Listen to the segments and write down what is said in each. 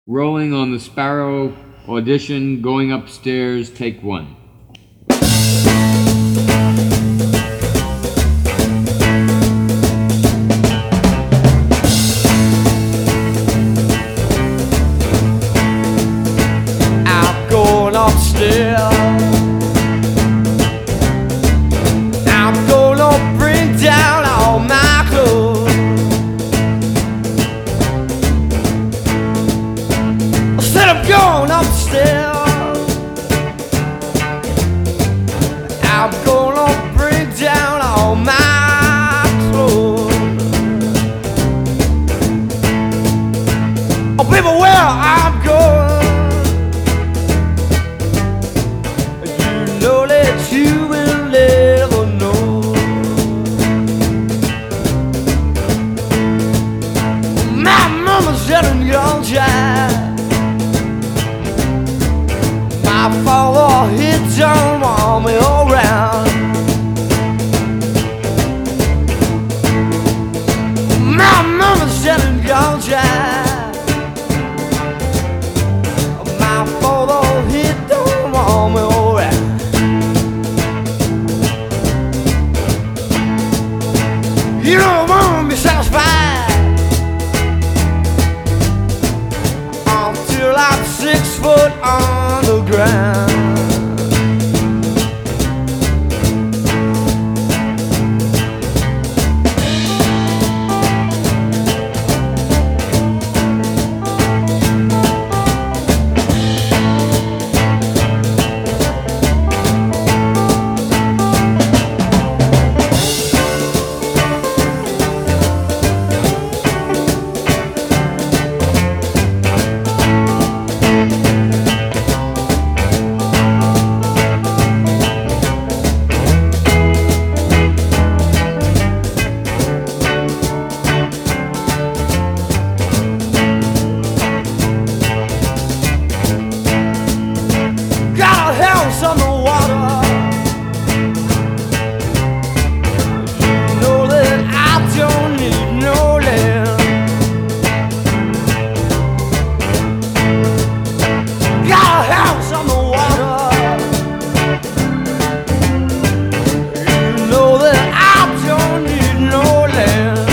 Rolling on the Sparrow audition, going upstairs, take one. I'm going upstairs. I'm gonna bring down all my clothes. I said I'm going upstairs. I'm gonna bring down all my clothes. Oh, people, where I'm going, you know that you will never know. My mama's yet a young child. My father, he don't want me around. My mama's yet a young child. My father, he don't want me around. You don't want to be satisfied until I'm 6 foot on the ground. Got a house on the water. You know that I don't need no land. Got a house on the water. You know that I don't need no land.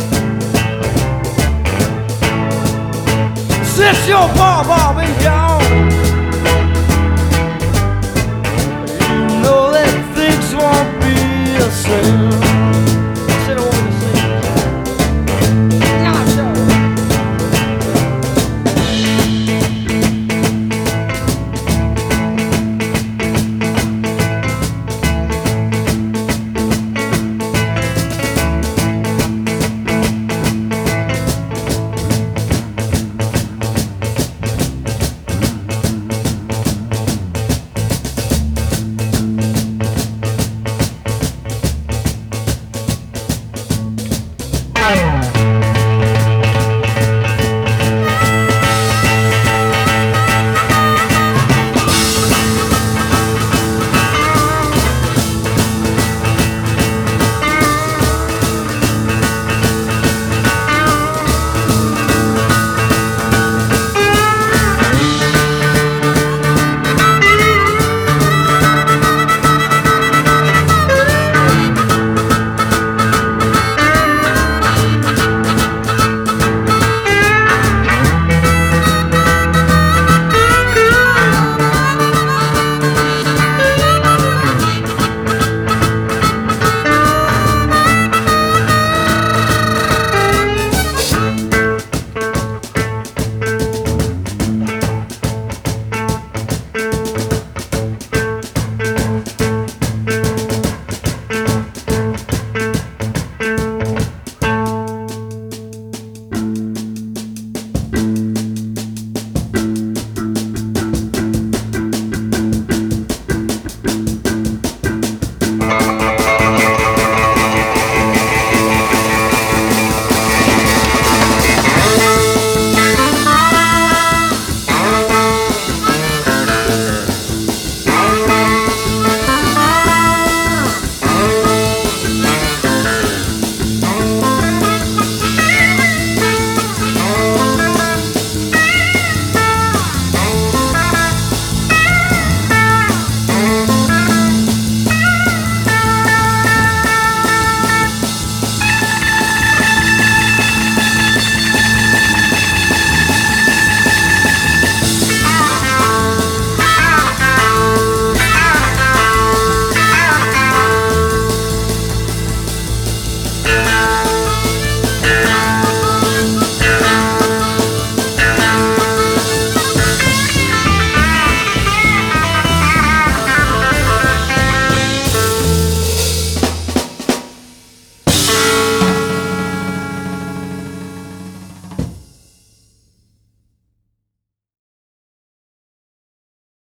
Since your papa been gone,